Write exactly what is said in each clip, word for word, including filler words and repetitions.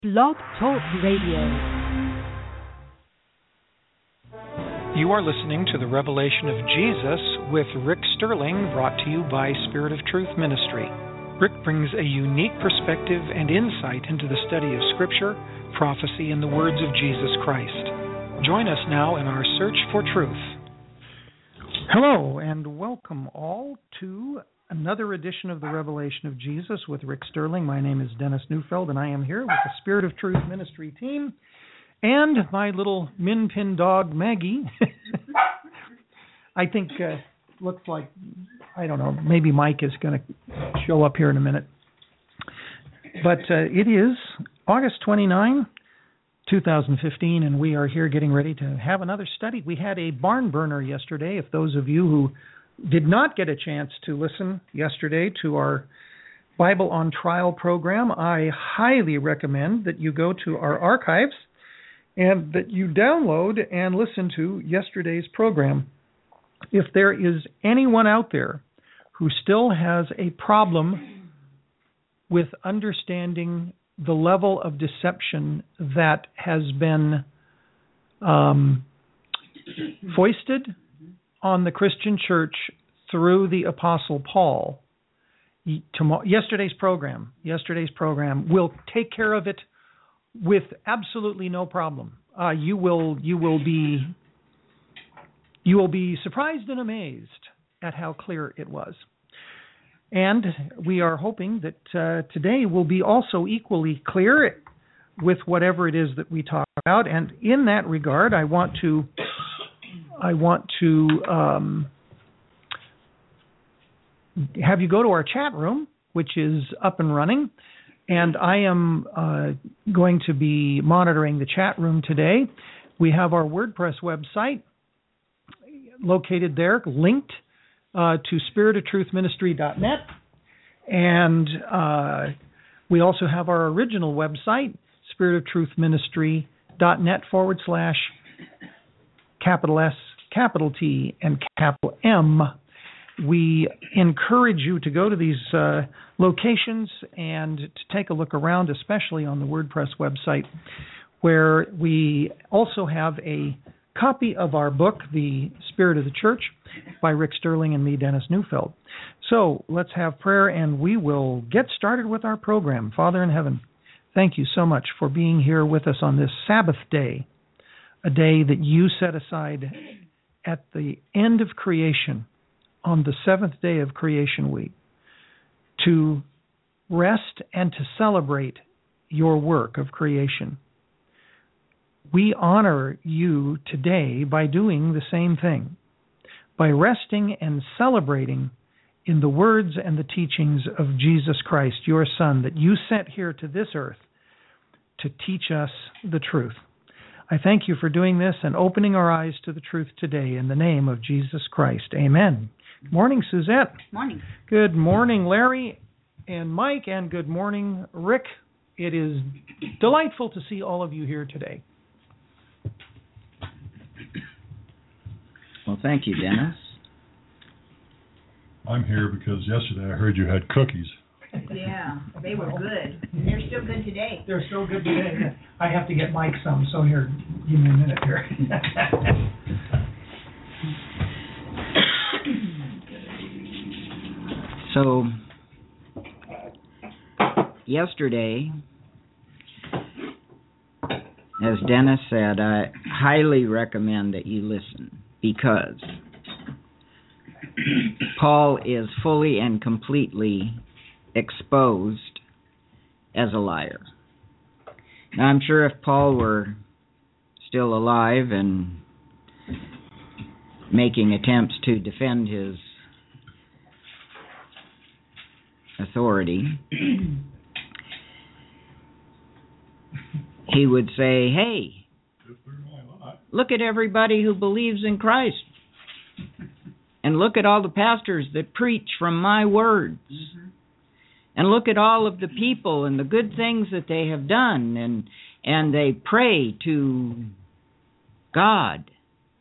Blog Talk Radio. You are listening to the Revelation of Jesus with Rick Sterling, brought to you by Spirit of Truth Ministry. Rick brings a unique perspective and insight into the study of Scripture, prophecy, and the words of Jesus Christ. Join us now in our search for truth. Hello, and welcome all to another edition of the Revelation of Jesus with Rick Sterling. My name is Dennis Neufeld, and I am here with the Spirit of Truth Ministry team and my little min pin dog, Maggie. I think uh, looks like, I don't know, maybe Mike is going to show up here in a minute. But uh, it is August twenty-ninth, twenty fifteen, and we are here getting ready to have another study. We had a barn burner yesterday. If those of you who did not get a chance to listen yesterday to our Bible on Trial program, I highly recommend that you go to our archives and that you download and listen to yesterday's program. If there is anyone out there who still has a problem with understanding the level of deception that has been um, foisted on the Christian church through the Apostle Paul, tomorrow, yesterday's program, yesterday's program will take care of it with absolutely no problem. Uh, you will, you will be, you will be surprised and amazed at how clear it was. And we are hoping that uh, today will be also equally clear with whatever it is that we talk about. And in that regard, I want to. I want to um, have you go to our chat room, which is up and running, and I am uh, going to be monitoring the chat room today. We have our WordPress website located there, linked uh, to spirit of truth ministry dot net, and uh, we also have our original website, spirit of truth ministry dot net forward slash capital S, capital T, and capital M. We encourage you to go to these uh, locations and to take a look around, especially on the WordPress website, where we also have a copy of our book, The Spirit of the Church, by Rick Sterling and me, Dennis Neufeld. So let's have prayer, and we will get started with our program. Father in heaven, thank you so much for being here with us on this Sabbath day, a day that you set aside at the end of creation, on the seventh day of creation week, to rest and to celebrate your work of creation. We honor you today by doing the same thing, by resting and celebrating in the words and the teachings of Jesus Christ, your Son, that you sent here to this earth to teach us the truth. I thank you for doing this and opening our eyes to the truth today in the name of Jesus Christ. Amen. Good morning, Suzette. Morning. Good morning, Larry and Mike, and good morning, Rick. It is delightful to see all of you here today. Well, thank you, Dennis. I'm here because yesterday I heard you had cookies. Yeah, they were good. They're still good today. They're still good today. I have to get Mike some, so here, give me a minute here. So, yesterday, as Dennis said, I highly recommend that you listen, because Paul is fully and completely exposed as a liar. Now, I'm sure if Paul were still alive and making attempts to defend his authority, he would say, hey, look at everybody who believes in Christ, and look at all the pastors that preach from my words. Mm-hmm. And look at all of the people and the good things that they have done, and and they pray to God.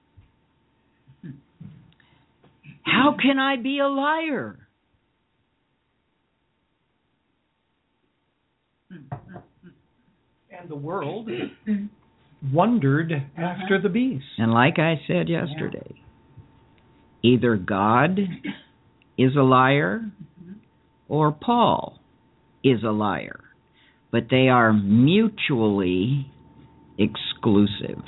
How can I be a liar? and the world wondered Uh-huh. after the beast. And like I said yesterday, either God is a liar or Paul is a liar, but they are mutually exclusive.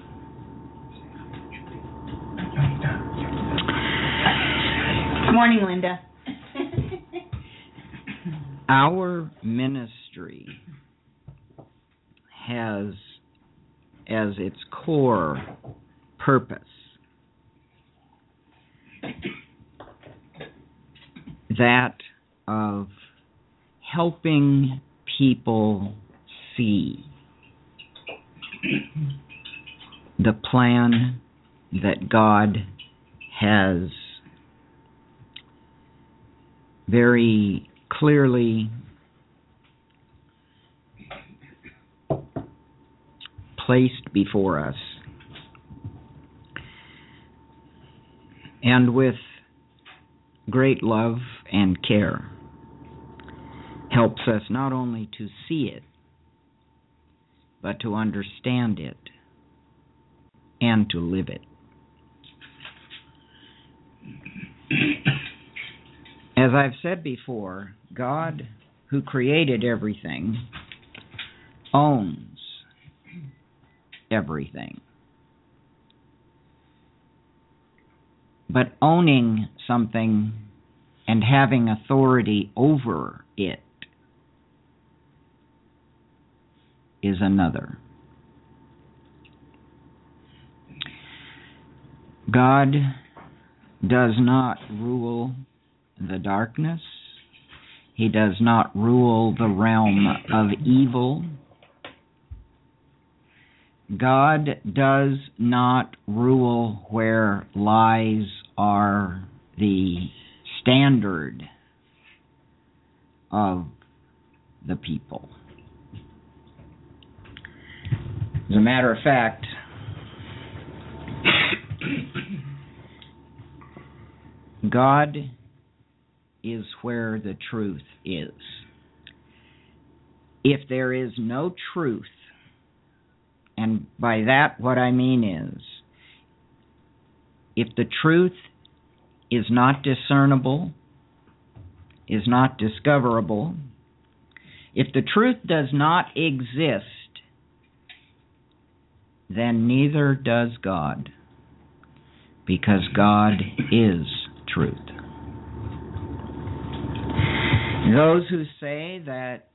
Good morning, Linda. Our ministry has as its core purpose that of helping people see the plan that God has very clearly placed before us, and with great love and care helps us not only to see it, but to understand it and to live it. As I've said before, God, who created everything, owns everything. But owning something and having authority over it is another. God does not rule the darkness. He does not rule the realm of evil. God does not rule where lies are the standard of the people. As a matter of fact, God is where the truth is. If there is no truth, and by that what I mean is, if the truth is not discernible, is not discoverable, if the truth does not exist, then neither does God, because God is truth. Those who say that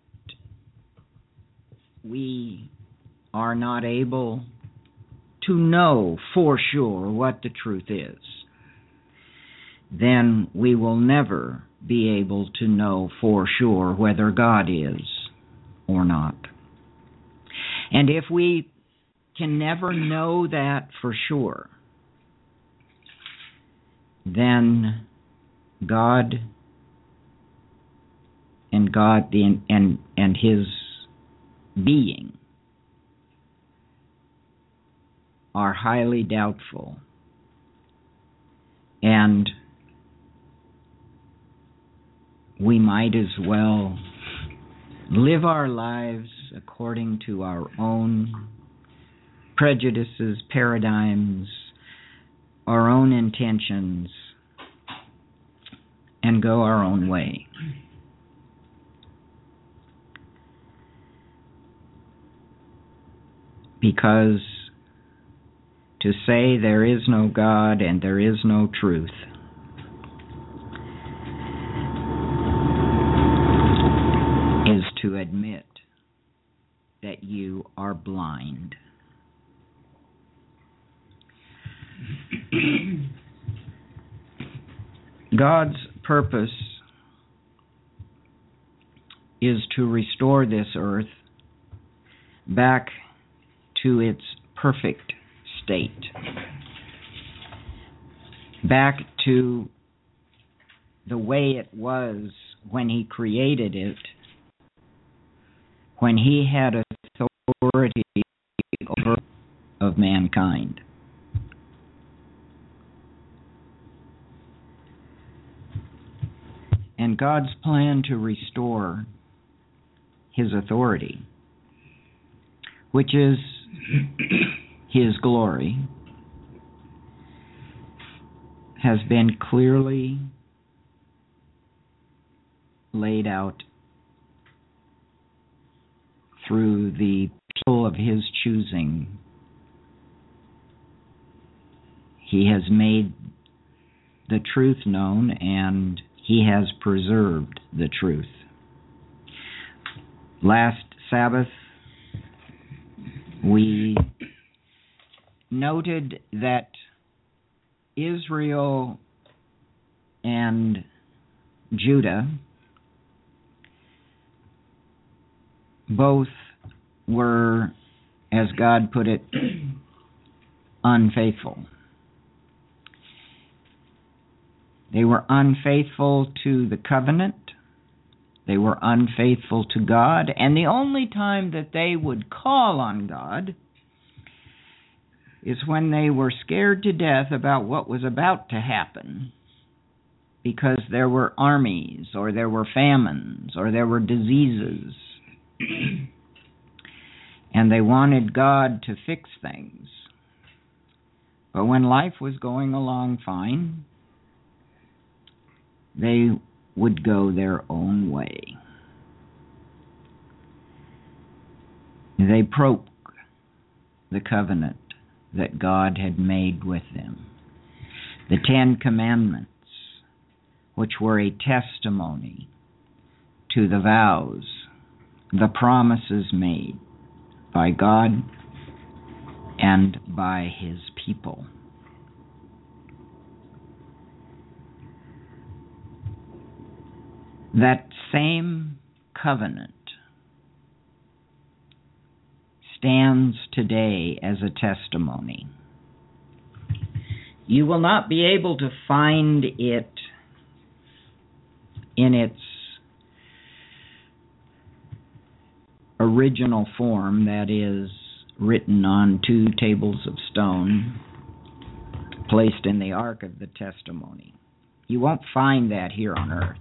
we are not able to know for sure what the truth is, then we will never be able to know for sure whether God is or not. And if we can never know that for sure, then God and God the and and His being are highly doubtful, and we might as well live our lives according to our own prejudices, paradigms, our own intentions, and go our own way. Because to say there is no God and there is no truth is to admit that you are blind. God's purpose is to restore this earth back to its perfect state, back to the way it was when He created it, when He had authority over of mankind. And God's plan to restore His authority which is His glory, has been clearly laid out through the people of His choosing. He has made the truth known, and He has preserved the truth. Last Sabbath, we noted that Israel and Judah both were, as God put it, unfaithful. They were unfaithful to the covenant. They were unfaithful to God. And the only time that they would call on God is when they were scared to death about what was about to happen, because there were armies, or there were famines, or there were diseases. And they wanted God to fix things. But when life was going along fine, they would go their own way. They broke the covenant that God had made with them. The Ten Commandments, which were a testimony to the vows, the promises made by God and by His people. That same covenant stands today as a testimony. You will not be able to find it in its original form, that is, written on two tables of stone placed in the Ark of the Testimony. You won't find that here on earth.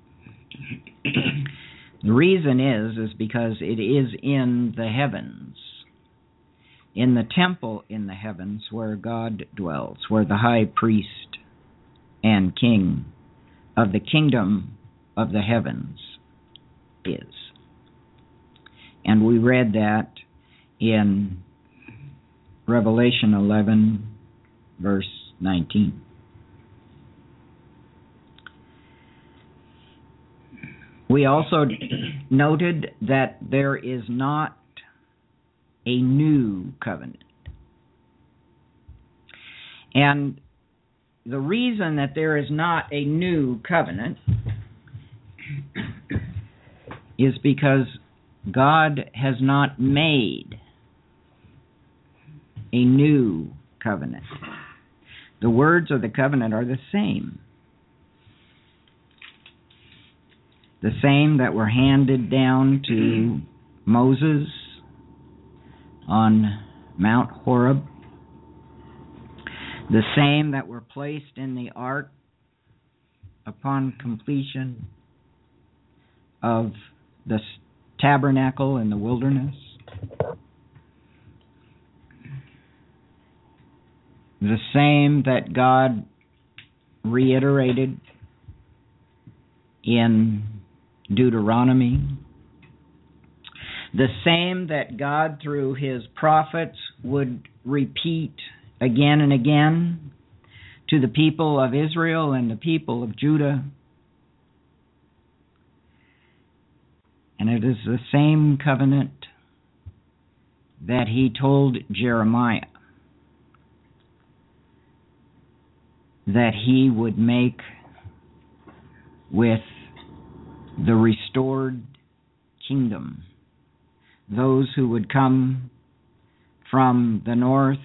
The reason is, is because it is in the heavens, in the temple in the heavens where God dwells, where the high priest and king of the kingdom of the heavens is. And we read that in Revelation eleven, verse nineteen. We also noted that there is not a new covenant. And the reason that there is not a new covenant is because God has not made a new covenant. The words of the covenant are the same. The same that were handed down to Moses on Mount Horeb. The same that were placed in the ark upon completion of the tabernacle in the wilderness. The same that God reiterated in Deuteronomy. The same that God, through His prophets, would repeat again and again to the people of Israel and the people of Judah. And it is the same covenant that He told Jeremiah that He would make with the restored kingdom, those who would come from the north,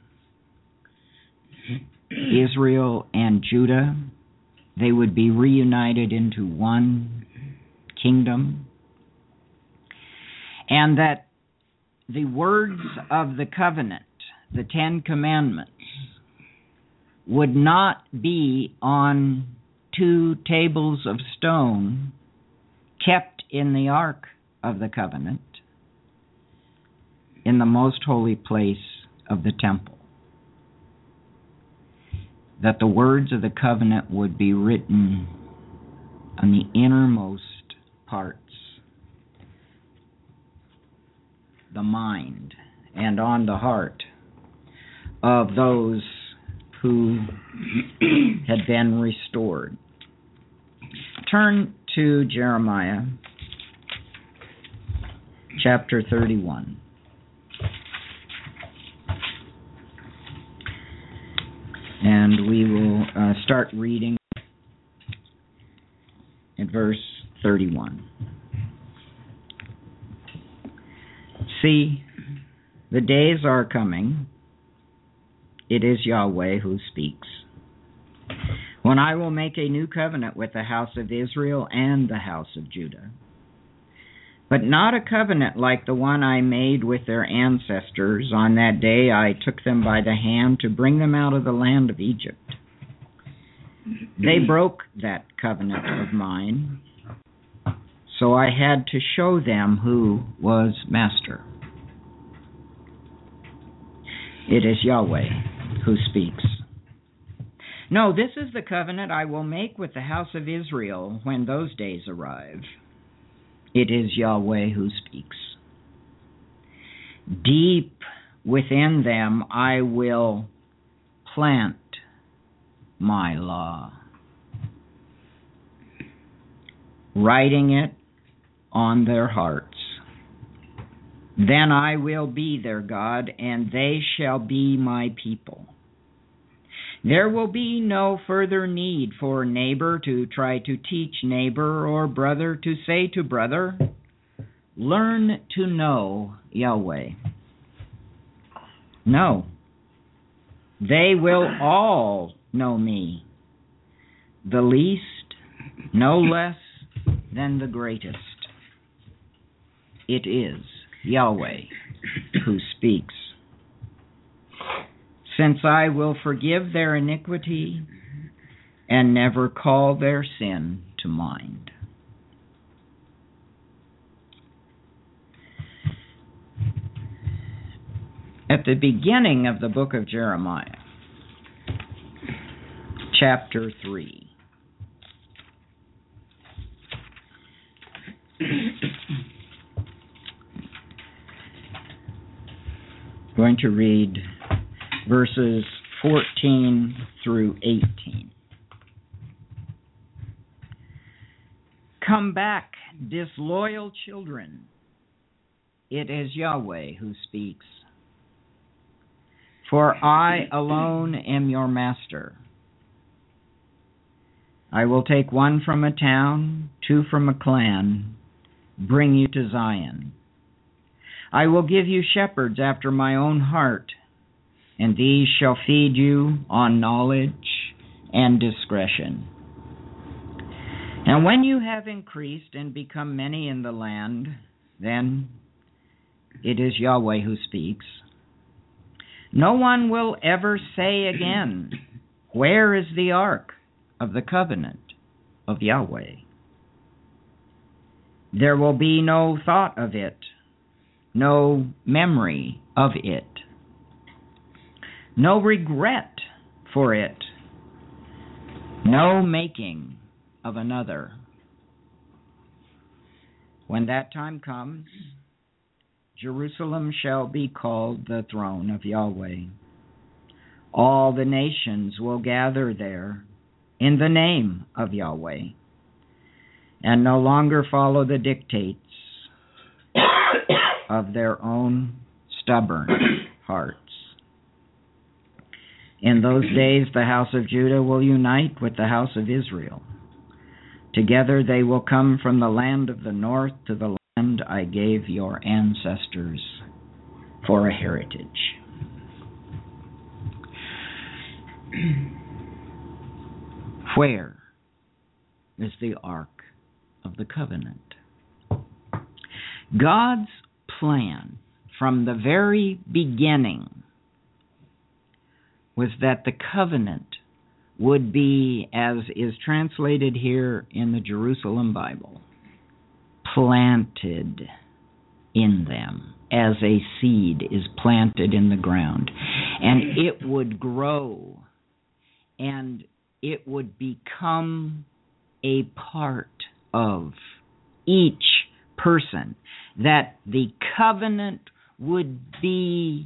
Israel and Judah. They would be reunited into one kingdom. And that the words of the covenant, the Ten Commandments, would not be on two tables of stone kept in the Ark of the Covenant, in the the most holy place of the temple, that the words of the covenant would be written on the innermost parts, the mind, and on the heart of those who had been restored. Turn to Jeremiah chapter thirty-one. And we will uh, start reading at verse thirty-one. See, the days are coming, it is Yahweh who speaks, when I will make a new covenant with the house of Israel and the house of Judah. But not a covenant like the one I made with their ancestors on that day I took them by the hand to bring them out of the land of Egypt. They broke that covenant of mine, so I had to show them who was master. It is Yahweh who speaks. No, this is the covenant I will make with the house of Israel when those days arrive. It is Yahweh who speaks. Deep within them I will plant my law, writing it on their hearts. Then I will be their God, and they shall be my people. There will be no further need for neighbor to try to teach neighbor, or brother to say to brother, learn to know Yahweh. No, they will all know me, the least no less than the greatest. It is Yahweh who speaks. Since I will forgive their iniquity and never call their sin to mind. At the beginning of the book of Jeremiah, chapter three, going to read verses fourteen through eighteen. Come back, disloyal children. It is Yahweh who speaks. For I alone am your master. I will take one from a town, two from a clan, bring you to Zion. I will give you shepherds after my own heart, and these shall feed you on knowledge and discretion. And when you have increased and become many in the land, then it is Yahweh who speaks. No one will ever say again, where is the ark of the covenant of Yahweh? There will be no thought of it, no memory of it, no regret for it, no making of another. When that time comes, Jerusalem shall be called the throne of Yahweh. All the nations will gather there in the name of Yahweh, and no longer follow the dictates of their own stubborn hearts. In those days, the house of Judah will unite with the house of Israel. Together they will come from the land of the north to the land I gave your ancestors for a heritage. Where is the Ark of the Covenant? God's plan from the very beginning was that the covenant would be, as is translated here in the Jerusalem Bible, planted in them, as a seed is planted in the ground, and it would grow, and it would become a part of each person, that the covenant would be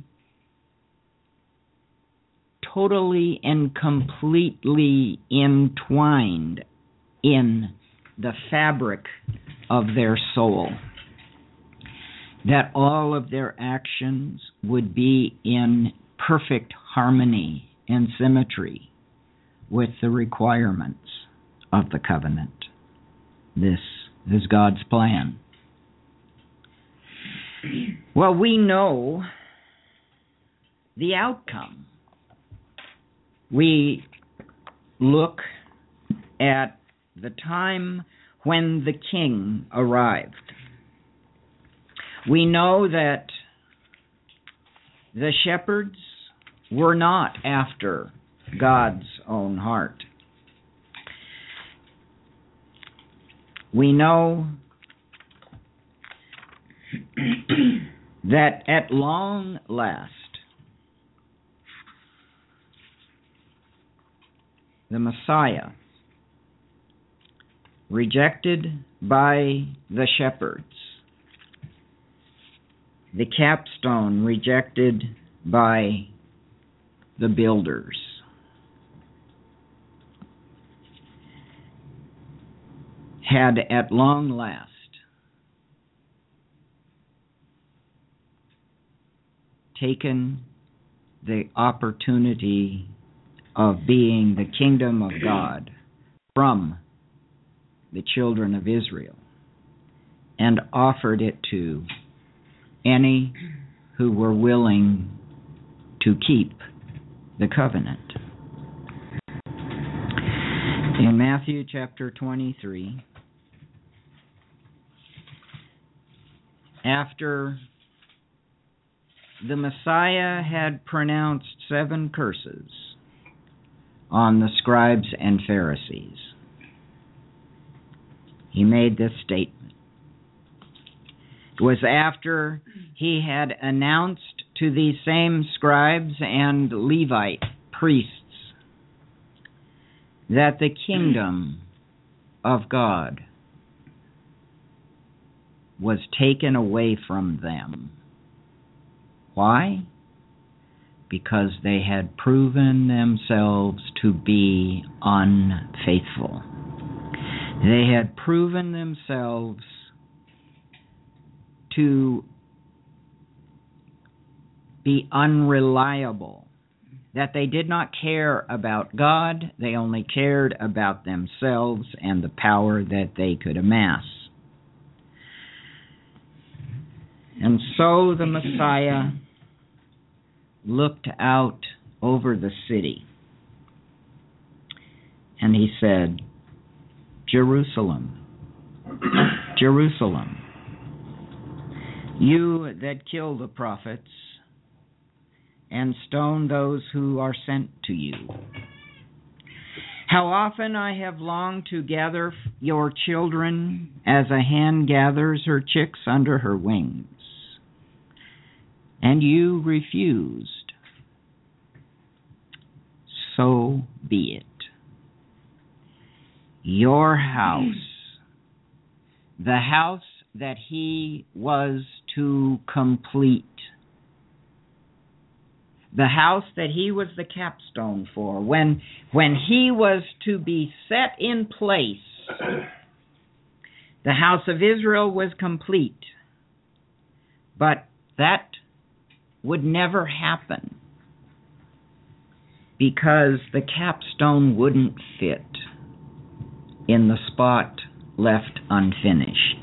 totally and completely entwined in the fabric of their soul, that all of their actions would be in perfect harmony and symmetry with the requirements of the covenant. This is God's plan. Well, we know the outcome. We look at the time when the king arrived. We know that the shepherds were not after God's own heart. We know that at long last, the Messiah, rejected by the shepherds, the capstone rejected by the builders, had at long last taken the opportunity of being the kingdom of God from the children of Israel and offered it to any who were willing to keep the covenant. In Matthew chapter twenty-three, after the Messiah had pronounced seven curses on the scribes and Pharisees, he made this statement. It was after he had announced to these same scribes and Levite priests that the kingdom of God was taken away from them. Why? Because they had proven themselves to be unfaithful. They had proven themselves to be unreliable, that they did not care about God, they only cared about themselves and the power that they could amass. And so the Messiah looked out over the city and he said, Jerusalem, Jerusalem, you that kill the prophets and stone those who are sent to you. How often I have longed to gather your children as a hen gathers her chicks under her wings, and you refused. So be it. Your house, the house that he was to complete, the house that he was the capstone for, when, when he was to be set in place, the house of Israel was complete. But that would never happen because the capstone wouldn't fit in the spot left unfinished.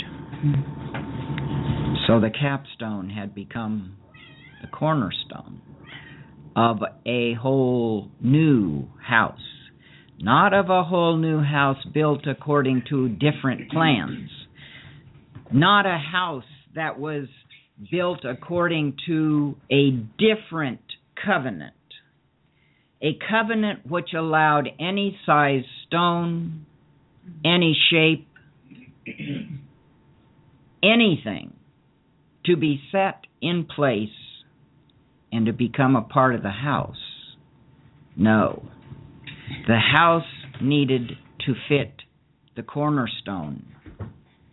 So the capstone had become the cornerstone of a whole new house, not of a whole new house built according to different plans, not a house that was built according to a different covenant, a covenant which allowed any size stone, any shape, anything to be set in place and to become a part of the house. No. The house needed to fit the cornerstone. Have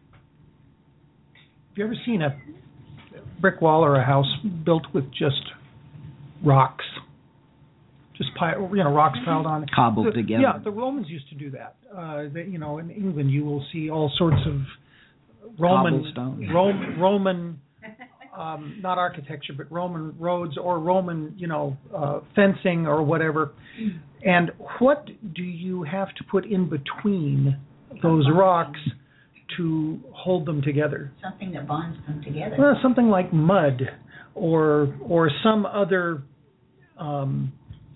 you ever seen a brick wall or a house built with just rocks? Just pile, you know, rocks piled on. Cobbled the, together. Yeah, the Romans used to do that. Uh, they, you know, in England you will see all sorts of Roman, Rom, Roman, um, not architecture, but Roman roads or Roman, you know, uh, fencing or whatever. And what do you have to put in between those rocks to hold them together? Something that bonds them together. Well, something like mud, or or some other, um,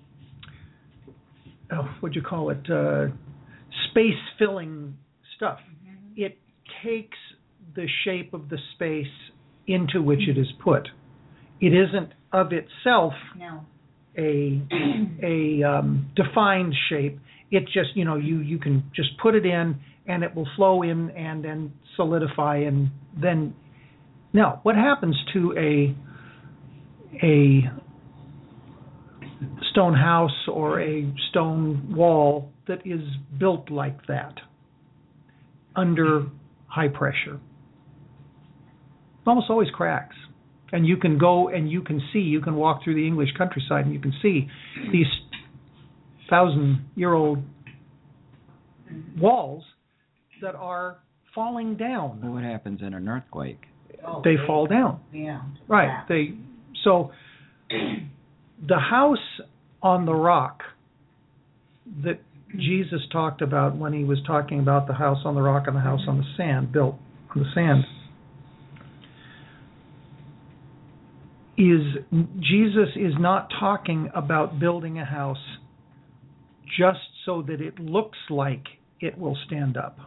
oh, what'd you call it? Uh, space filling stuff. Mm-hmm. It takes the shape of the space into which it is put. It isn't of itself no. a a um, defined shape. It just, you know, you, you can just put it in and it will flow in and then solidify, and then now what happens to a a stone house or a stone wall that is built like that under high pressure? It almost always cracks. And you can go and you can see, you can walk through the English countryside and you can see these thousand-year-old walls that are falling down. Well, what happens in an earthquake? Oh, they fall down. Yeah. Right. Yeah. They so the house on the rock that Jesus talked about when he was talking about the house on the rock and the house on the sand, built on the sand, is Jesus is not talking about building a house just so that it looks like it will stand up.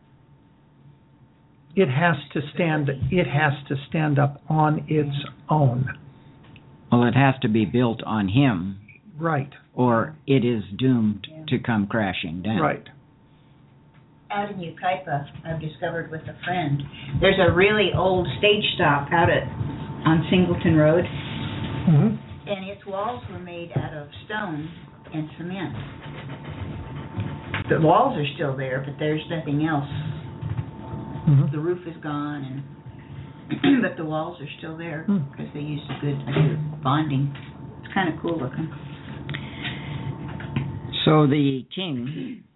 It has to stand it has to stand up on its own. Well, it has to be built on him. Right. Or it is doomed yeah. to come crashing down. Right. Out in Yucaipa, I've discovered with a friend, there's a really old stage stop out at on Singleton Road, mm-hmm. and its walls were made out of stone and cement. The walls are still there, but there's nothing else. Mm-hmm. The roof is gone, and but the walls are still there because mm. they used a good, a good bonding. It's kind of cool looking. So the king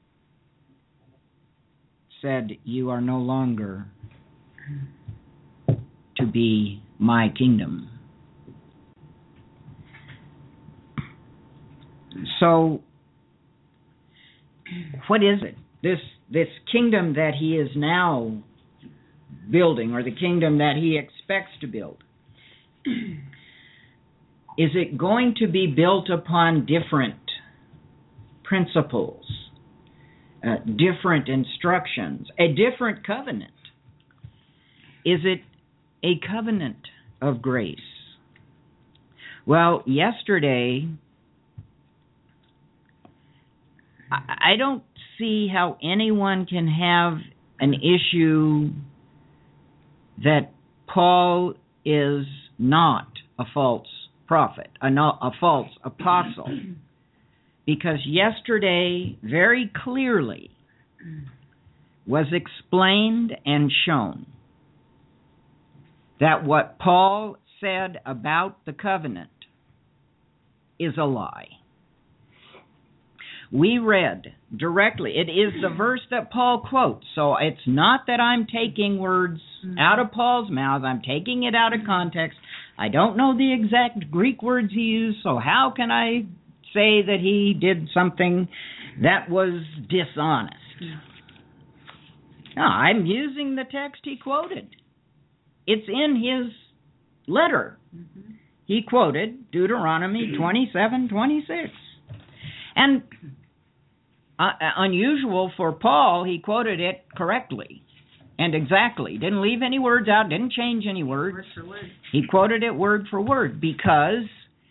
said, "You are no longer to be my kingdom." So, what is it? This this kingdom that he is now building, or the kingdom that he expects to build, is it going to be built upon different principles, uh, different instructions, a different covenant? Is it a covenant of grace? Well, yesterday, I don't see how anyone can have an issue that Paul is not a false prophet, a, not, a false apostle, because yesterday very clearly was explained and shown that what Paul said about the covenant is a lie. We read directly, it is the verse that Paul quotes, so it's not that I'm taking words out of Paul's mouth, I'm taking it out of context. I don't know the exact Greek words he used, so how can I say that he did something that was dishonest? No, I'm using the text he quoted. It's in his letter. Mm-hmm. He quoted Deuteronomy twenty-seven twenty-six. And uh, unusual for Paul, he quoted it correctly and exactly. Didn't leave any words out, didn't change any words. Word for word. He quoted it word for word because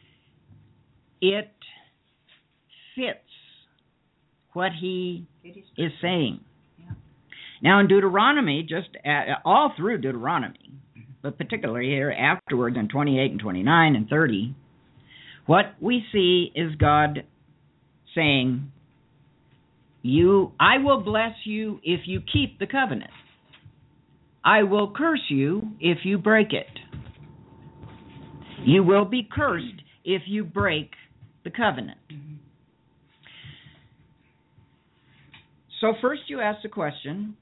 it fits what he is saying. Yeah. Now in Deuteronomy, just uh, all through Deuteronomy, but particularly here afterwards in twenty-eight and twenty-nine and thirty, what we see is God saying, "You, I will bless you if you keep the covenant. I will curse you if you break it. You will be cursed if you break the covenant." So first you ask the question,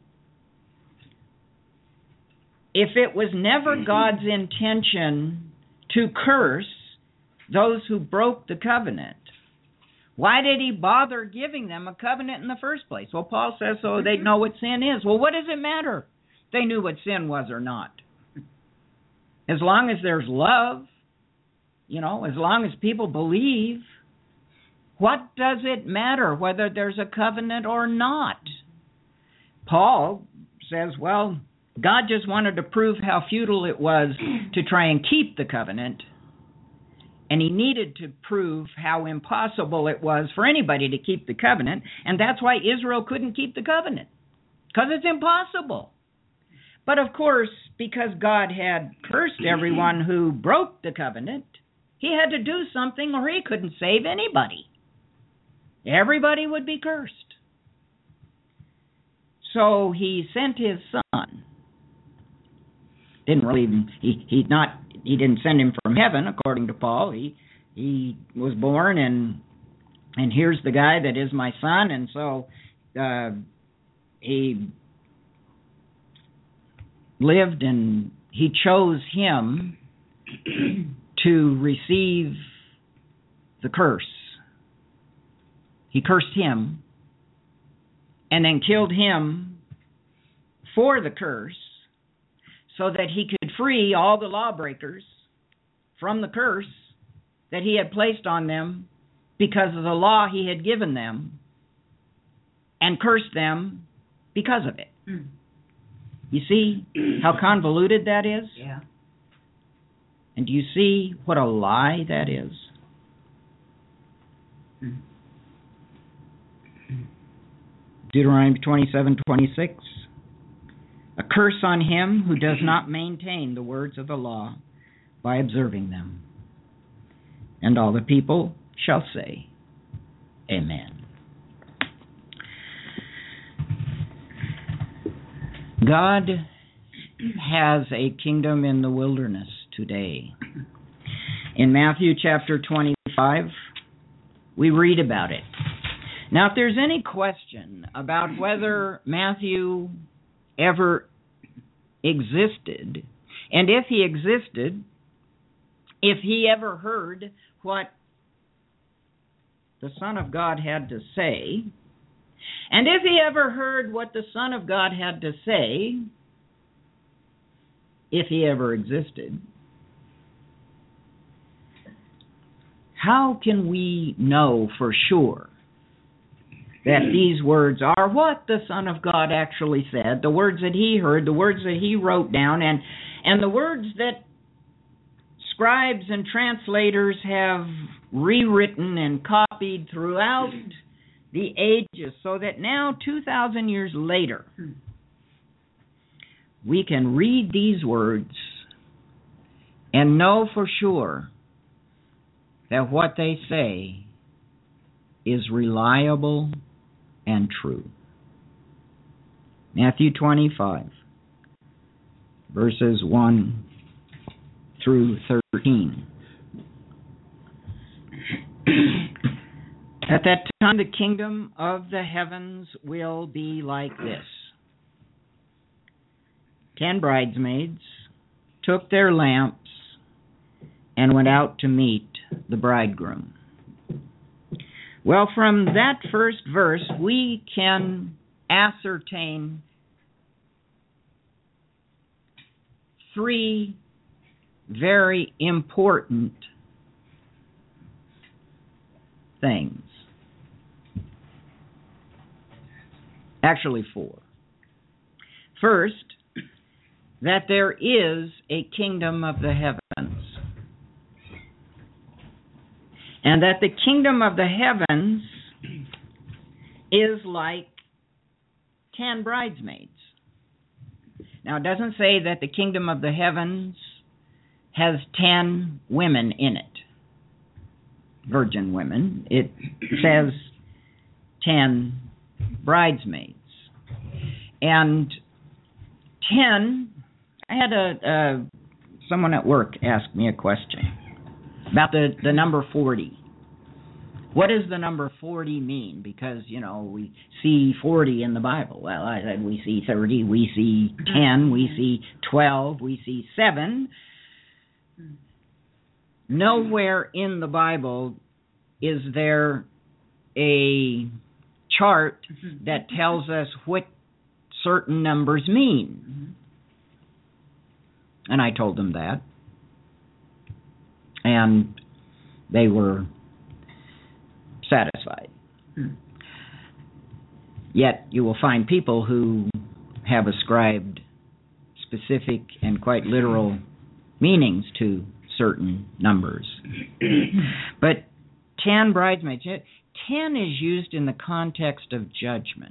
if it was never God's intention to curse those who broke the covenant, why did he bother giving them a covenant in the first place? Well, Paul says so they'd know what sin is. Well, what does it matter? They knew what sin was or not. As long as there's love, you know, as long as people believe, what does it matter whether there's a covenant or not? Paul says, well, God just wanted to prove how futile it was to try and keep the covenant, and he needed to prove how impossible it was for anybody to keep the covenant, and that's why Israel couldn't keep the covenant, because it's impossible. But of course, because God had cursed everyone who broke the covenant, he had to do something or he couldn't save anybody. Everybody would be cursed. So he sent his son. Didn't really he he not he didn't send him from heaven, according to Paul. He he was born and and here's the guy that is my son, and so uh, he lived and he chose him to receive the curse. He cursed him and then killed him for the curse so that he could free all the lawbreakers from the curse that he had placed on them because of the law he had given them, and cursed them because of it. Mm. You see how convoluted that is? Yeah. And do you see what a lie that is? Mm. Deuteronomy twenty-seven twenty-six. A curse on him who does not maintain the words of the law by observing them. And all the people shall say, Amen. God has a kingdom in the wilderness today. In Matthew chapter twenty-five, we read about it. Now, if there's any question about whether Matthew ever existed, and if he existed, if he ever heard what the Son of God had to say, and if he ever heard what the Son of God had to say, if he ever existed, how can we know for sure that these words are what the Son of God actually said, the words that he heard, the words that he wrote down, and, and the words that scribes and translators have rewritten and copied throughout the ages, so that now, two thousand years later, we can read these words and know for sure that what they say is reliable and true. Matthew twenty-five, verses one through thirteen. At that time, the kingdom of the heavens will be like this. Ten bridesmaids took their lamps and went out to meet the bridegroom. Well, from that first verse, we can ascertain three very important things. Actually, four. First, that there is a kingdom of the heavens. And that the kingdom of the heavens is like ten bridesmaids. Now, it doesn't say that the kingdom of the heavens has ten women in it. Virgin women. It says ten bridesmaids. And ten, I had a, a someone at work ask me a question about the, the number forty. What does the number forty mean? Because, you know, we see forty in the Bible. Well, I said we see thirty, we see ten, we see twelve, we see seven. Nowhere in the Bible is there a chart that tells us what certain numbers mean. And I told them that. And they were satisfied. Hmm. Yet you will find people who have ascribed specific and quite literal meanings to certain numbers. But ten bridesmaids, ten is used in the context of judgment.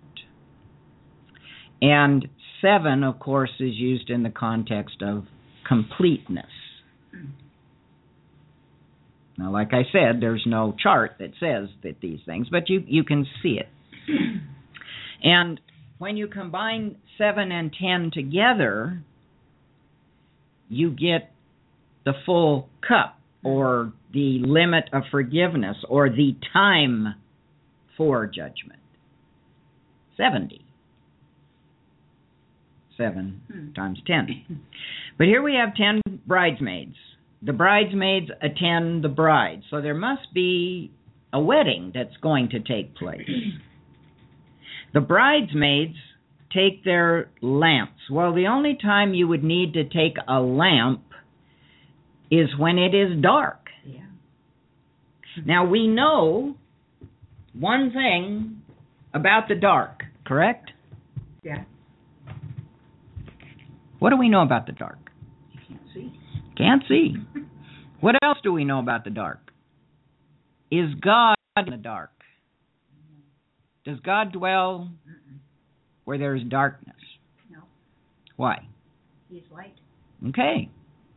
And seven, of course, is used in the context of completeness. Now, like I said, there's no chart that says that these things, but you, you can see it. And when you combine seven and ten together, you get the full cup, or the limit of forgiveness, or the time for judgment. seventy. Seven hmm. times ten. But here we have ten bridesmaids. The bridesmaids attend the bride. So there must be a wedding that's going to take place. The bridesmaids take their lamps. Well, the only time you would need to take a lamp is when it is dark. Yeah. Now, we know one thing about the dark, correct? Yeah. What do we know about the dark? You can't see. Can't see. What else do we know about the dark? Is God in the dark? Does God dwell Mm-mm. where there is darkness? No. Why? He's light. Okay.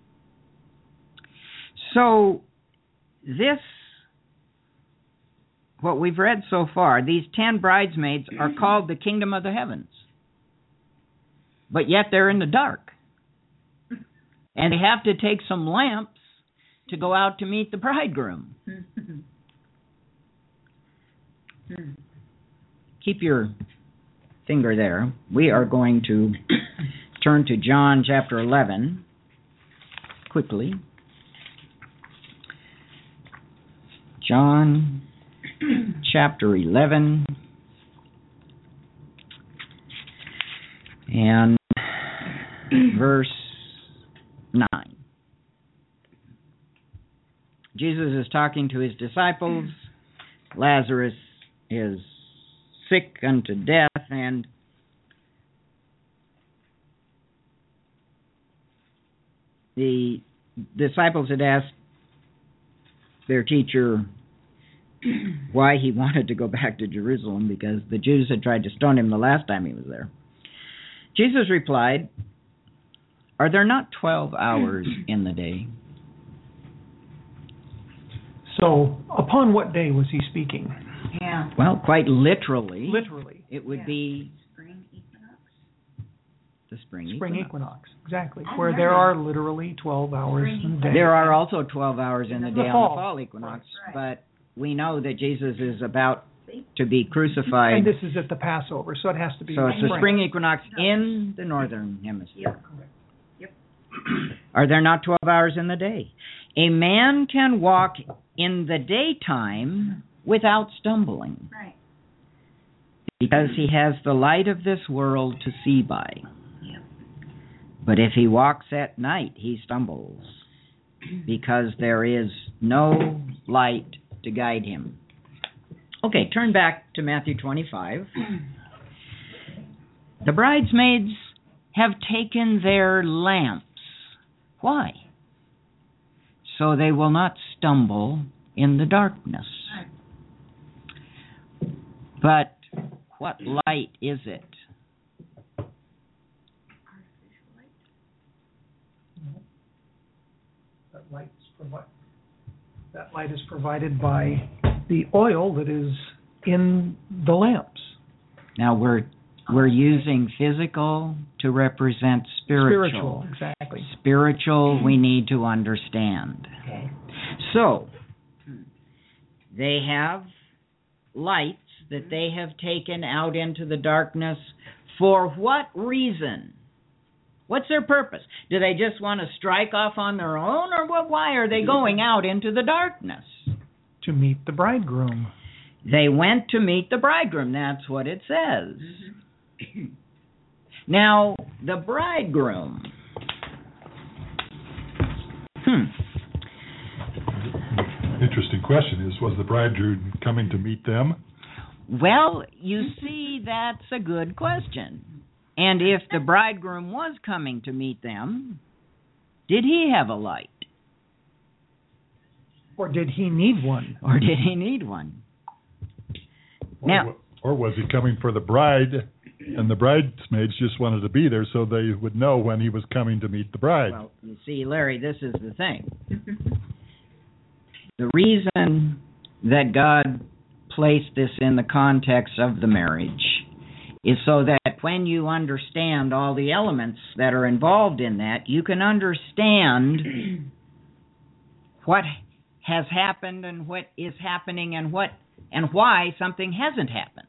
So, this, what we've read so far, these ten bridesmaids are called the kingdom of the heavens. But yet they're in the dark. And they have to take some lamps to go out to meet the bridegroom. Keep your finger there. We are going to turn to John chapter eleven quickly. John chapter eleven. And verse nine. Jesus is talking to his disciples. Lazarus is sick unto death, and the disciples had asked their teacher why he wanted to go back to Jerusalem, because the Jews had tried to stone him the last time he was there. Jesus replied, "Are there not twelve hours in the day?" So, upon what day was he speaking? Yeah. Well, quite literally. Literally. It would yeah. be spring equinox. The spring, spring equinox. equinox. Exactly. I Where there are literally twelve hours in a day. There are also twelve hours in the day the on fall. the fall equinox, Right. but we know that Jesus is about to be crucified. And this is at the Passover, so it has to be So it's the spring. spring equinox in the northern hemisphere. Yep. Yep. Are there not twelve hours in the day? A man can walk in the daytime without stumbling, Right. because he has the light of this world to see by. Yep. But if he walks at night, he stumbles, because there is no light to guide him. Okay, turn back to Matthew twenty-five. The bridesmaids have taken their lamps. Why? So they will not stumble in the darkness. But what light is it? Artificial light. light is provi- that light is provided by the oil that is in the lamps. Now we're we're using physical to represent spiritual. Spiritual, exactly. Spiritual, we need to understand. Okay. So, they have lights that they have taken out into the darkness. For what reason? What's their purpose? Do they just want to strike off on their own, or what? Why are they going out into the darkness? To meet the bridegroom. They went to meet the bridegroom. That's what it says. Now, the bridegroom. Hmm. Interesting question is, was the bridegroom coming to meet them? Well, you see, that's a good question. And if the bridegroom was coming to meet them, did he have a light? Or did he need one? Or did he need one? Or, Now, or was he coming for the bride, and the bridesmaids just wanted to be there so they would know when he was coming to meet the bride? well, you see, Larry, this is the thing. The reason that God placed this in the context of the marriage is so that when you understand all the elements that are involved in that, you can understand what has happened and what is happening and what and why something hasn't happened.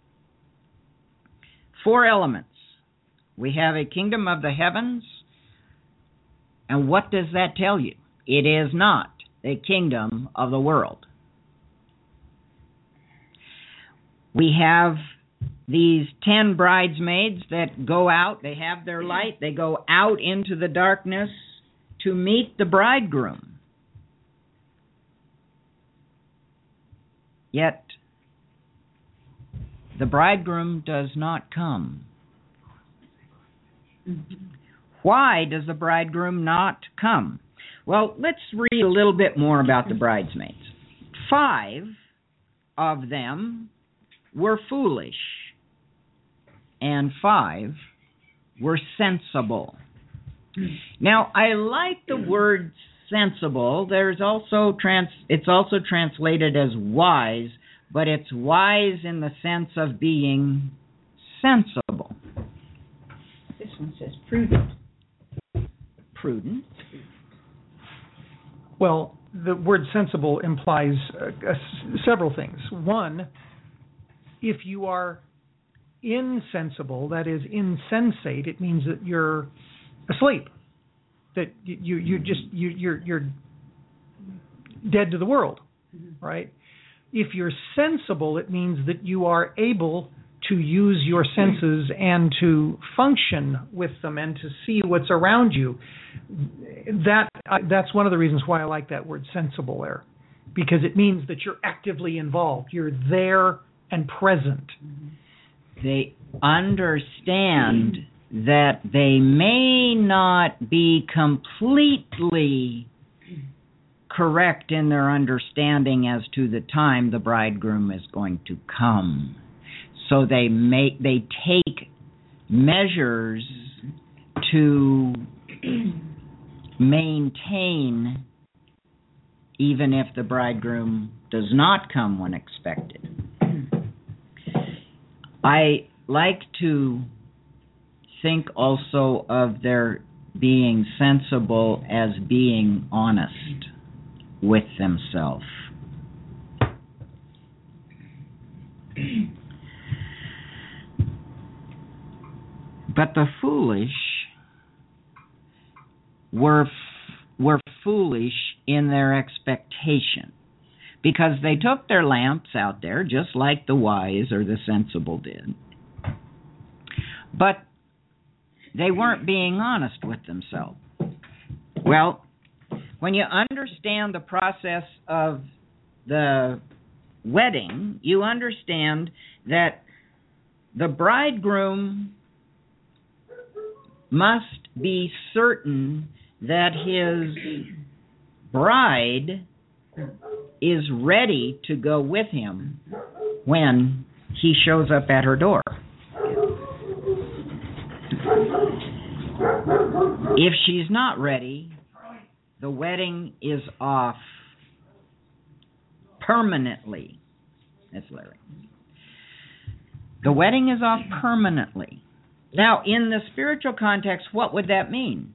Four elements. We have a kingdom of the heavens, and what does that tell you? It is not a kingdom of the world. We have these ten bridesmaids that go out, they have their light, they go out into the darkness to meet the bridegroom. Yet, the bridegroom does not come. Why does the bridegroom not come? Well, let's read a little bit more about the bridesmaids. Five of them were foolish, and five were sensible. Now, I like the word sensible. There's also trans it's also translated as wise, but it's wise in the sense of being sensible. This one says prudent. Prudent. Well, the word sensible implies uh, uh, several things. One, if you are insensible, that is insensate, it means that you're asleep. That you you just you you're you're dead to the world, mm-hmm. right? If you're sensible, it means that you are able to use your senses and to function with them and to see what's around you. That uh, that's one of the reasons why I like that word sensible there, because it means that you're actively involved. You're there and present. They understand that they may not be completely correct in their understanding as to the time the bridegroom is going to come. So they make they take measures to maintain even if the bridegroom does not come when expected. I like to think also of their being sensible as being honest with themselves. But the foolish were were foolish in their expectation, because they took their lamps out there just like the wise or the sensible did. But they weren't being honest with themselves. Well, when you understand the process of the wedding, you understand that the bridegroom must be certain that his bride is ready to go with him when he shows up at her door. If she's not ready, the wedding is off permanently. That's Larry. The wedding is off permanently. Now, in the spiritual context, what would that mean?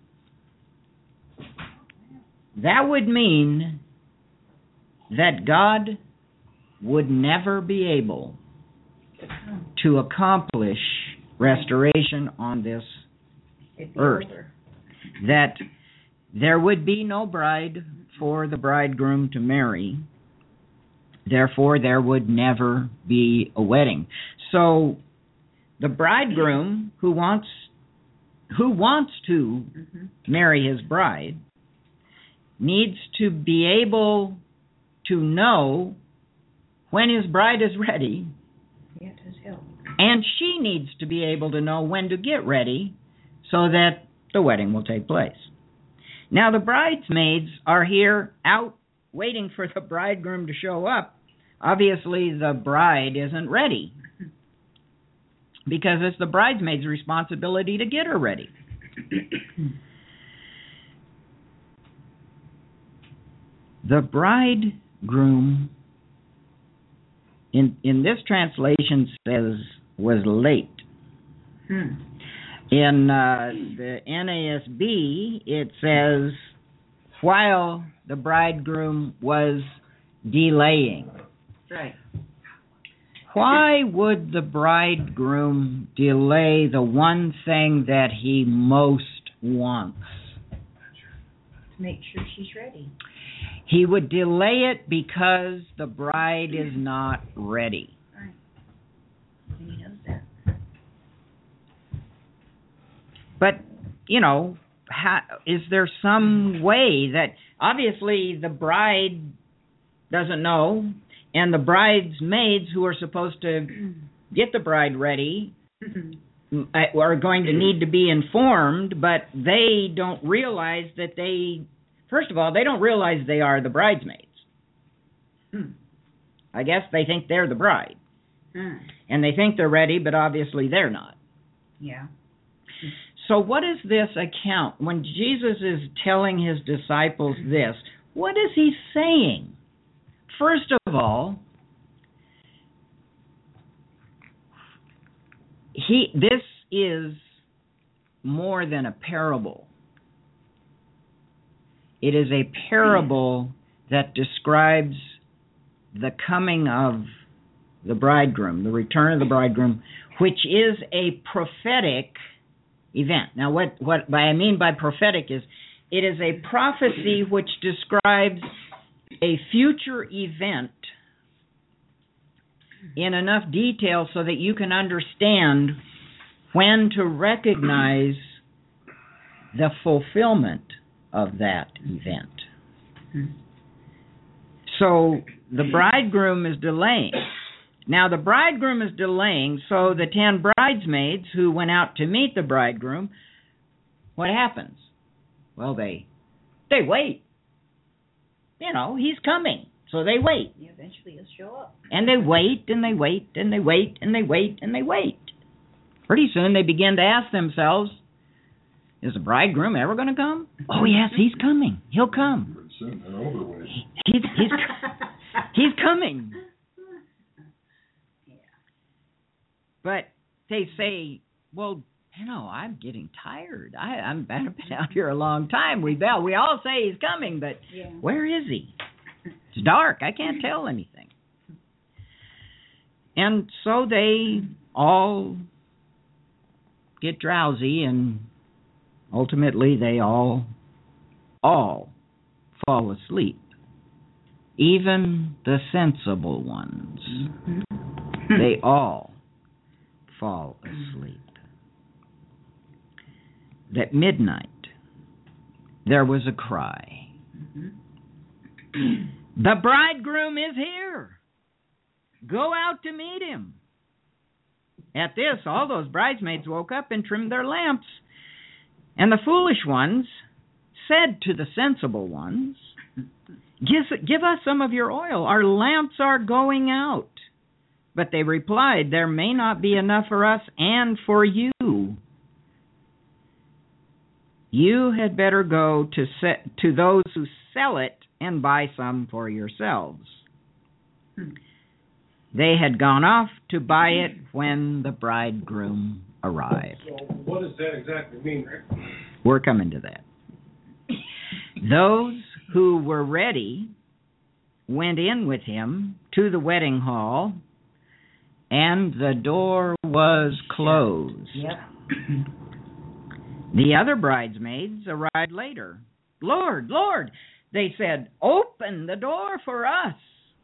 That would mean that God would never be able to accomplish restoration on this earth. That there would be no bride for the bridegroom to marry. Therefore, there would never be a wedding. So, the bridegroom who wants who wants to mm-hmm. marry his bride needs to be able to know when his bride is ready. Yeah, it does help. And she needs to be able to know when to get ready so that the wedding will take place. Now, the bridesmaids are here out waiting for the bridegroom to show up. Obviously, the bride isn't ready because it's the bridesmaid's responsibility to get her ready. The bridegroom, in in this translation, says was late. Hmm. In uh, the N A S B, it says while the bridegroom was delaying. Right. Why would the bridegroom delay the one thing that he most wants? To make sure she's ready. He would delay it because the bride is not ready. Right. And he knows that. But, you know, how, is there some way that obviously the bride doesn't know, and the bridesmaids who are supposed to get the bride ready are going to need to be informed, but they don't realize that they, first of all, they don't realize they are the bridesmaids. Hmm. I guess they think they're the bride. Hmm. And they think they're ready, but obviously they're not. Yeah. So what is this account? When Jesus is telling his disciples this, what is he saying? First of all, he this is more than a parable. It is a parable that describes the coming of the bridegroom, the return of the bridegroom, which is a prophetic event. Now, what, what I mean by prophetic is it is a prophecy which describes a future event in enough detail so that you can understand when to recognize the fulfillment of that event. So the bridegroom is delaying. Now the bridegroom is delaying, so the ten bridesmaids who went out to meet the bridegroom, what happens? Well, they they wait. You know, he's coming, so they wait. Yeah, eventually he'll show up. And they wait, and they wait, and they wait, and they wait, and they wait. Pretty soon they begin to ask themselves, is the bridegroom ever going to come? Oh, yes, he's coming. He'll come. Soon and over with. He, he's, he's, he's coming. Yeah. But they say, well, you know, I'm getting tired. I, I'm, I've been out here a long time. We, we all say he's coming, but yeah. Where is he? It's dark. I can't tell anything. And so they all get drowsy, and ultimately they all, all fall asleep. Even the sensible ones. Mm-hmm. They all fall asleep. At midnight, there was a cry. Mm-hmm. The bridegroom is here. Go out to meet him. At this, all those bridesmaids woke up and trimmed their lamps. And the foolish ones said to the sensible ones, Give, give us some of your oil. Our lamps are going out. But they replied, there may not be enough for us and for you. you had better go to set, to those who sell it and buy some for yourselves. Hmm. They had gone off to buy it when the bridegroom arrived. So what does that exactly mean, Rick? We're coming to that. Those who were ready went in with him to the wedding hall, and the door was closed. Yep. The other bridesmaids arrived later. Lord, Lord, they said, open the door for us.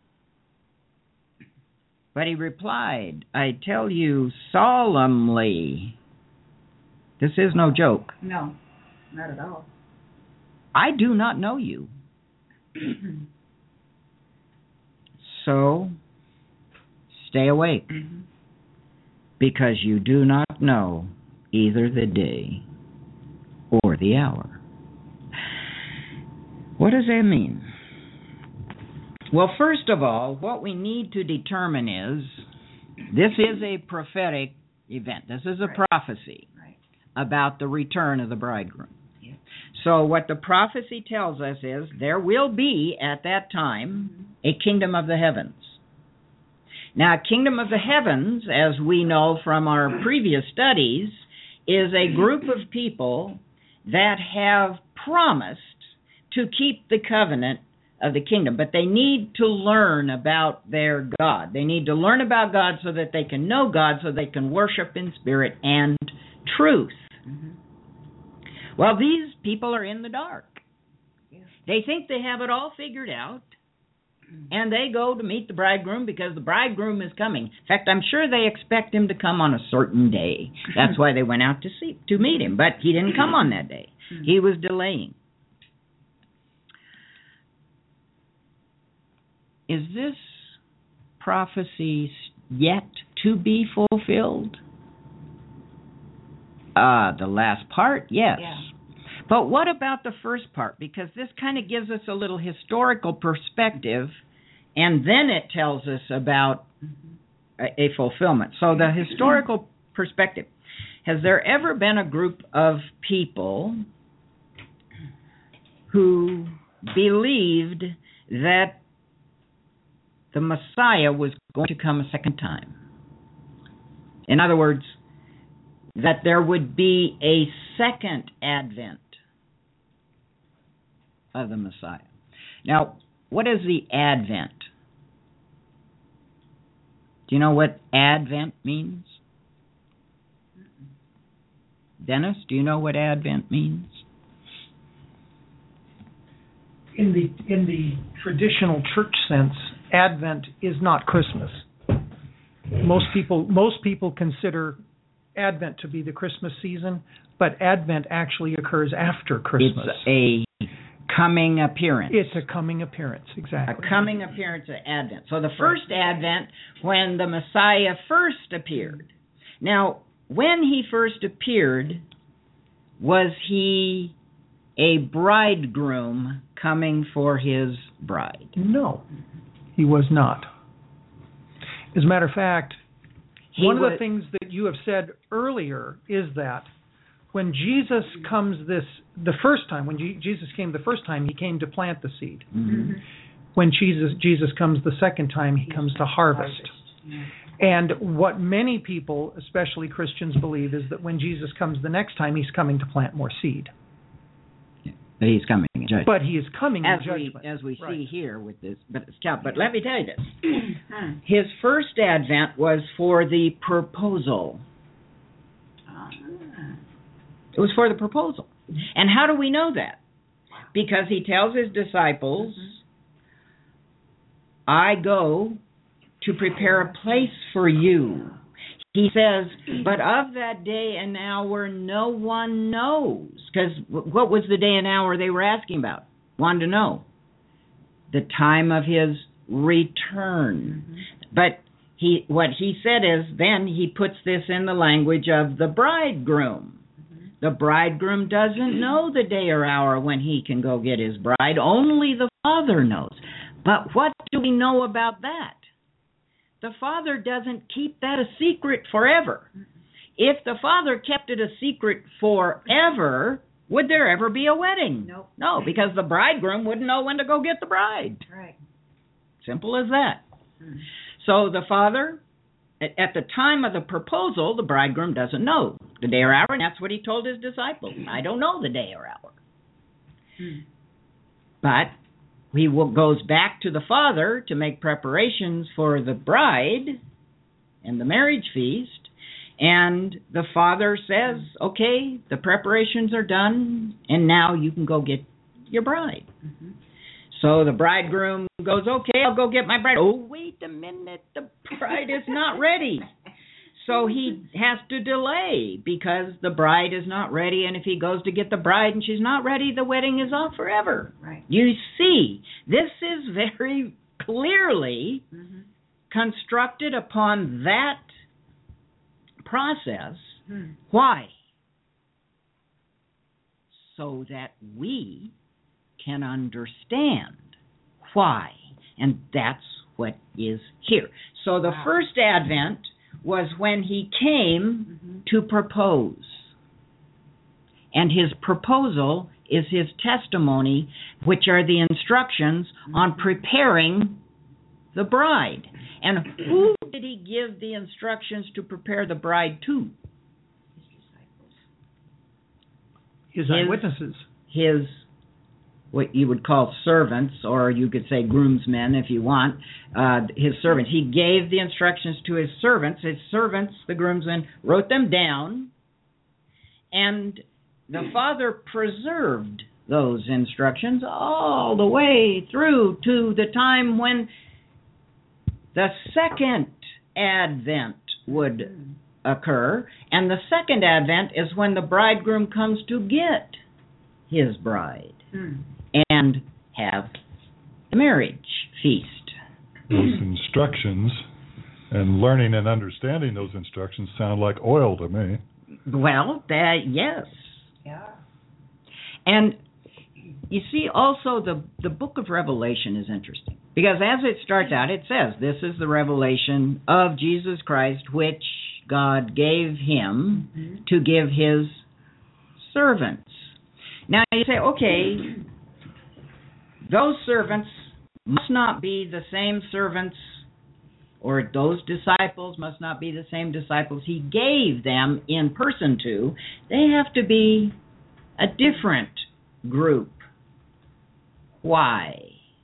But he replied, I tell you solemnly, this is no joke. No, not at all. I do not know you. So, stay awake, mm-hmm. because you do not know either the day or the hour. What does that mean? Well, first of all, what we need to determine is, this is a prophetic event. This is a right. prophecy right. about the return of the bridegroom. Yeah. So what the prophecy tells us is, there will be, at that time, mm-hmm. a kingdom of the heavens. Now, a kingdom of the heavens, as we know from our previous studies, is a group of people that have promised to keep the covenant of the kingdom, but they need to learn about their God. They need to learn about God so that they can know God, so they can worship in spirit and truth. Mm-hmm. Well, these people are in the dark. Yeah. They think they have it all figured out, and they go to meet the bridegroom because the bridegroom is coming. In fact, I'm sure they expect him to come on a certain day. That's why they went out to see to meet him, but he didn't come on that day. He was delaying. Is this prophecy yet to be fulfilled? Uh, the last part, yes. Yeah. But what about the first part? Because this kind of gives us a little historical perspective, and then it tells us about a, a fulfillment. So the historical perspective. Has there ever been a group of people who believed that the Messiah was going to come a second time? In other words, that there would be a second advent of the Messiah. Now, what is the advent? Do you know what advent means? Dennis, do you know what advent means? In the in the traditional church sense, Advent is not Christmas. Most people most people consider Advent to be the Christmas season, but Advent actually occurs after Christmas. It's a coming appearance. It's a coming appearance, exactly. A coming appearance of Advent. So the first Advent, when the Messiah first appeared. Now, when he first appeared, was he a bridegroom coming for his bride? No, he was not. As a matter of fact, he one was, of the things that you have said earlier is that when Jesus comes this, the first time, when G- Jesus came the first time, he came to plant the seed. Mm-hmm. When Jesus Jesus comes the second time, he comes to harvest. harvest. Yeah. And what many people, especially Christians, believe is that when Jesus comes the next time, he's coming to plant more seed. Yeah. But he's coming in judgment. But he is coming as in judgment. We, as we right. see here with this. But, but let me tell you this. His first advent was for the proposal. It was for the proposal. And how do we know that? Because he tells his disciples, I go to prepare a place for you. He says, but of that day and hour no one knows. Because what was the day and hour they were asking about? Wanted to know. The time of his return. Mm-hmm. But he, what he said is, then he puts this in the language of the bridegroom. Mm-hmm. The bridegroom doesn't know the day or hour when he can go get his bride. Only the Father knows. But what do we know about that? The Father doesn't keep that a secret forever. If the Father kept it a secret forever, would there ever be a wedding. Nope. No, because the bridegroom wouldn't know when to go get the bride. Right. Simple as that. Hmm. So the father, at, at the time of the proposal, the bridegroom doesn't know the day or hour, and that's what he told his disciples. I don't know the day or hour. Hmm. But he will, goes back to the father to make preparations for the bride and the marriage feast, and the father says, okay, the preparations are done, and now you can go get your bride. Mm-hmm. So the bridegroom goes, okay, I'll go get my bride. Oh, wait a minute, the bride is not ready. So he has to delay because the bride is not ready, and if he goes to get the bride and she's not ready, the wedding is off forever. Right. You see, this is very clearly Mm-hmm. constructed upon that process. Hmm. Why? So that we can understand why. And that's what is here. So the Wow. first advent was when he came Mm-hmm. to propose. And his proposal is his testimony, which are the instructions on preparing the bride. And who did he give the instructions to prepare the bride to? His His- eyewitnesses. His, what you would call servants, or you could say groomsmen if you want, uh, his servants. He gave the instructions to his servants. His servants, the groomsmen, wrote them down, and the father preserved those instructions all the way through to the time when the second advent would occur, and the second advent is when the bridegroom comes to get his bride Hmm. and have the marriage feast. Those instructions and learning and understanding those instructions sound like oil to me. Well, that yes. Yeah. And you see, also the the book of Revelation is interesting because as it starts out, it says, "This is the revelation of Jesus Christ, which God gave him Mm-hmm. to give his servants." Now you say, okay, those servants must not be the same servants, or those disciples must not be the same disciples he gave them in person to. They have to be a different group. Why?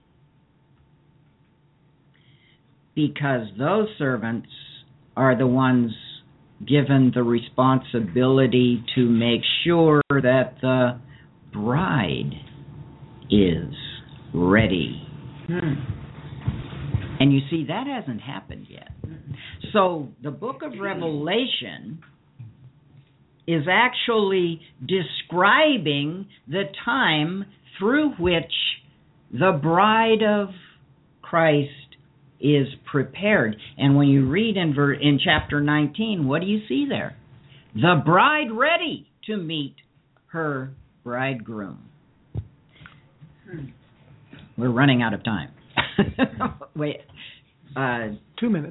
Because those servants are the ones given the responsibility to make sure that the bride is ready. Hmm. And you see, that hasn't happened yet. So the book of Revelation is actually describing the time through which the bride of Christ is prepared. And when you read in ver- in chapter nineteen, what do you see there? The bride ready to meet her bridegroom. Hmm. We're running out of time. Wait. Uh, Two minutes.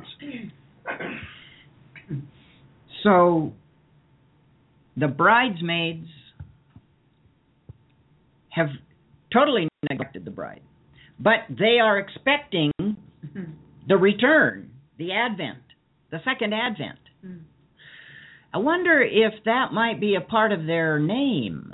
so the bridesmaids have totally neglected the bride, but they are expecting the return, the advent, the second advent. Hmm. I wonder if that might be a part of their name.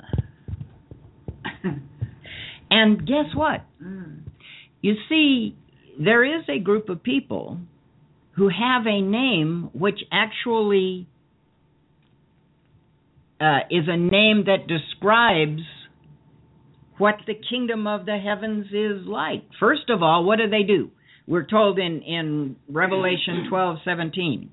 And guess what? Hmm. You see, there is a group of people who have a name which actually uh, is a name that describes what the kingdom of the heavens is like. First of all, what do they do? We're told in, in Revelation twelve seventeen,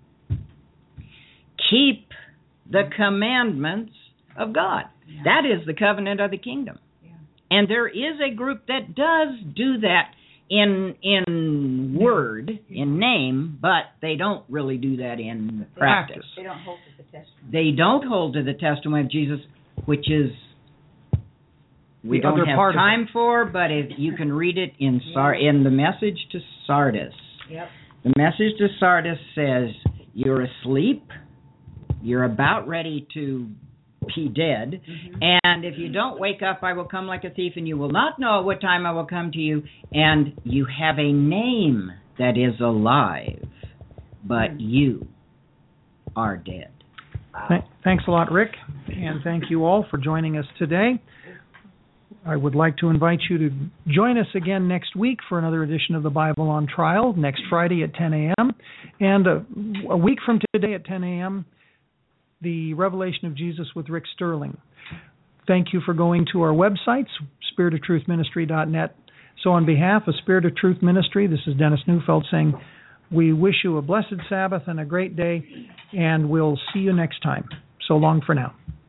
keep the commandments of God. Yeah. That is the covenant of the kingdom. Yeah. And there is a group that does do that in in word, in name, but they don't really do that in practice. They don't hold to the testimony. They don't hold to the testimony of Jesus, which is we The don't other have part of time for, but if you can read it in Sar in the message to Sardis. Yep. The message to Sardis says, you're asleep, you're about ready to be dead. Mm-hmm. And if you don't wake up, I will come like a thief, and you will not know at what time I will come to you. And you have a name that is alive, but you are dead. Th- thanks a lot, Rick, and thank you all for joining us today. I would like to invite you to join us again next week for another edition of the Bible on Trial, next Friday at ten a.m. And a, a week from today at ten a.m., the Revelation of Jesus with Rick Sterling. Thank you for going to our websites, spirit of truth ministry dot net. So on behalf of Spirit of Truth Ministry, this is Dennis Neufeld saying, we wish you a blessed Sabbath and a great day, and we'll see you next time. So long for now.